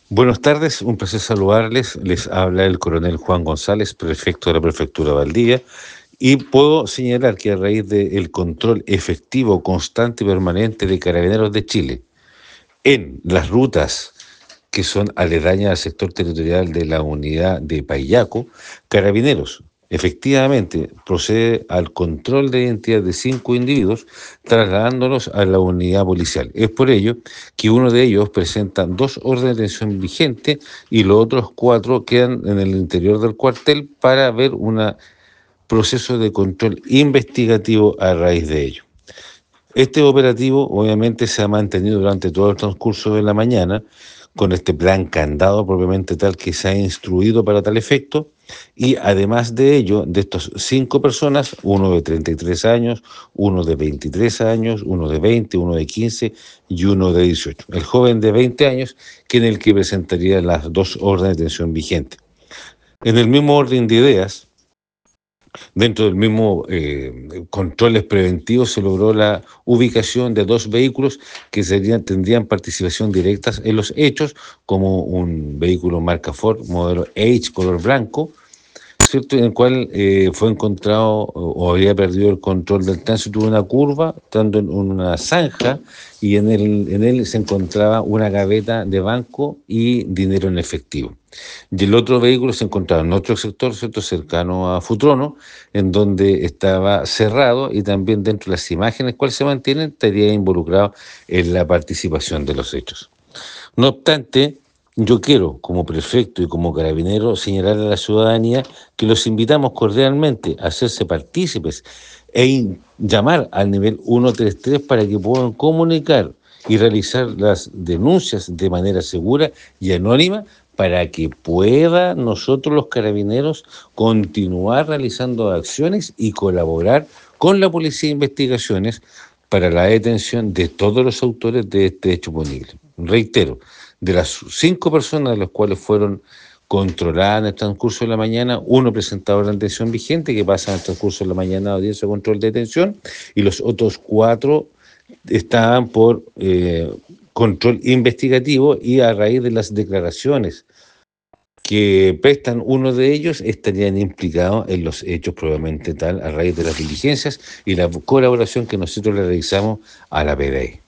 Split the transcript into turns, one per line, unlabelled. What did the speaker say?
Buenas tardes, un placer saludarles. Les habla el coronel Juan González, prefecto de la prefectura de Valdivia, y puedo señalar que a raíz del control efectivo, constante y permanente de Carabineros de Chile en las rutas que son aledañas al sector territorial de la unidad de Paillaco, Carabineros efectivamente procede al control de identidad de 5 individuos, trasladándolos a la unidad policial. Es por ello que uno de ellos presenta 2 órdenes de detención vigentes y los otros 4 quedan en el interior del cuartel para ver un proceso de control investigativo a raíz de ello. Este operativo obviamente se ha mantenido durante todo el transcurso de la mañana con este plan candado propiamente tal que se ha instruido para tal efecto, y además de ello, de estos 5 personas, uno de 33 años, uno de 23 años, uno de 20, uno de 15 y uno de 18. El joven de 20 años, que en el que presentaría las 2 órdenes de detención vigentes. En el mismo orden de ideas, dentro del mismo controles preventivos, se logró la ubicación de 2 vehículos que tendrían participación directa en los hechos, como un vehículo marca Ford, modelo H, color blanco, ¿cierto? En el cual fue encontrado o había perdido el control del tránsito de una curva, estando en una zanja, y en él se encontraba una gaveta de banco y dinero en efectivo. Y el otro vehículo se encontraba en otro sector, ¿cierto?, cercano a Futrono, en donde estaba cerrado, y también dentro de las imágenes cuales se mantienen estaría involucrado en la participación de los hechos. No obstante, yo quiero, como prefecto y como carabinero, señalar a la ciudadanía que los invitamos cordialmente a hacerse partícipes llamar al nivel 133 para que puedan comunicar y realizar las denuncias de manera segura y anónima, para que pueda nosotros los carabineros continuar realizando acciones y colaborar con la Policía de Investigaciones para la detención de todos los autores de este hecho punible. Reitero, de las 5 personas de las cuales fueron controladas en el transcurso de la mañana, uno presentaba una detención vigente que pasa en el transcurso de la mañana a audiencia de control de detención, y los otros 4 estaban por control investigativo, y a raíz de las declaraciones que prestan uno de ellos estarían implicados en los hechos probablemente tal, a raíz de las diligencias y la colaboración que nosotros le realizamos a la PDI.